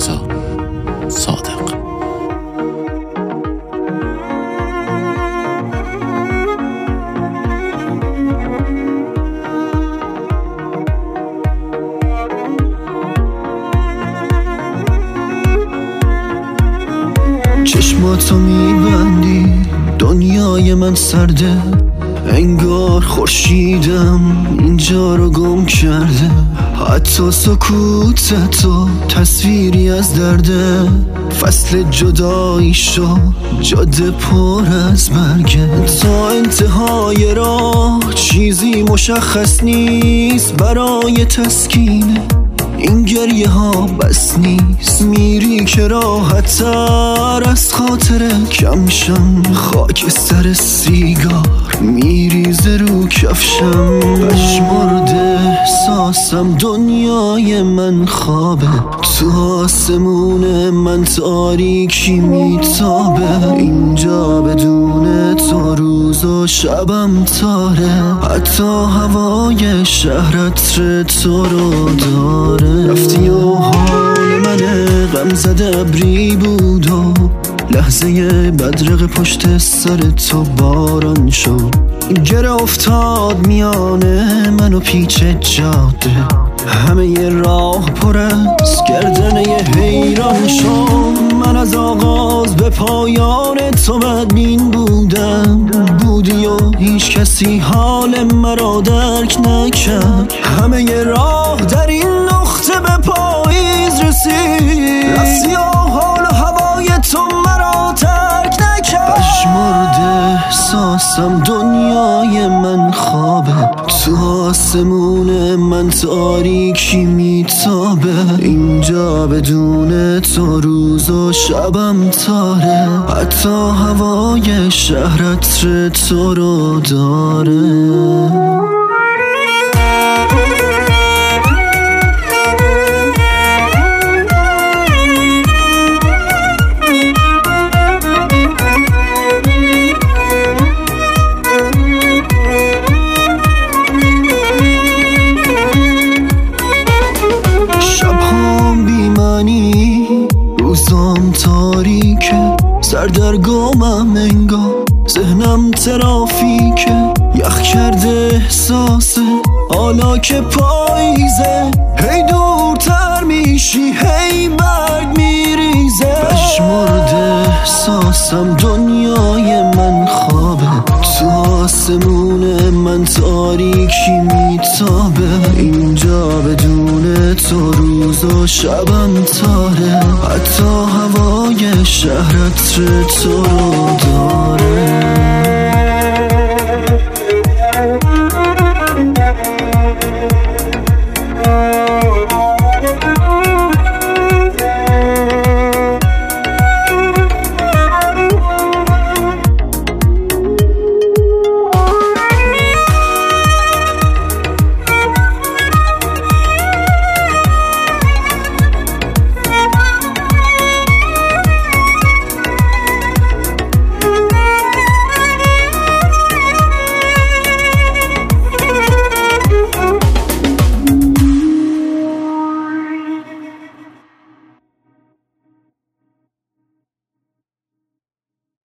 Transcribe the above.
رضا صادق. چشماتو میبندی دنیای من سرده، انگار خورشیدم اینجا رو گم کرده. حتی سکوتتو تصویری از درده، فصل جدایی شو جاده پر از مرگه. تا انتهای راه چیزی مشخص نیست برای تسکینه، این گریه ها بس نیست. میری که راحت تر از خاطر کمشم، خاک سر سیگار میریزه رو کفشم. پشمرده احساسم دنیای من خوابه، تو آسمون من تاریکی میتابه. اینجا بدون تو روز و شبم تاره، حتی هوای شهر عطر تو رو داره. رفتی و حال من غم زده ابری بود و لحظه بدرق پشت سر تو باران شد. گره افتاد میانه من و پیچ جاده، همه ی راه پر از گردنه حیران شد. من از آغاز به پایان تو بدبین بودم، بودی و هیچ کسی حال مرا درک نکرد. همه ی راه در این نقطه به پاییز رسید، رفتی و حال و هوای تو مرا ترک نکرد. پشمرده احساسم دنیای من خوابه، تو آسمون من تاریکی میتابه. اینجا بدون تو روز و شبم تاره، حتی هوای شهر عطر تو رو داره. روزام تاریکه، سردرگمم انگار، ذهنم ترافیکه. یخ کرده احساسه حالا که پاییزه، هی دورتر میشی هی برگ میریزه. پشمرده احساسم دنیای من خوابه، تو آسمون من تاریکی میتابه. اینجا بدون تو روز و شبم تاره، حتی هوای شهر عطر تو رو داره.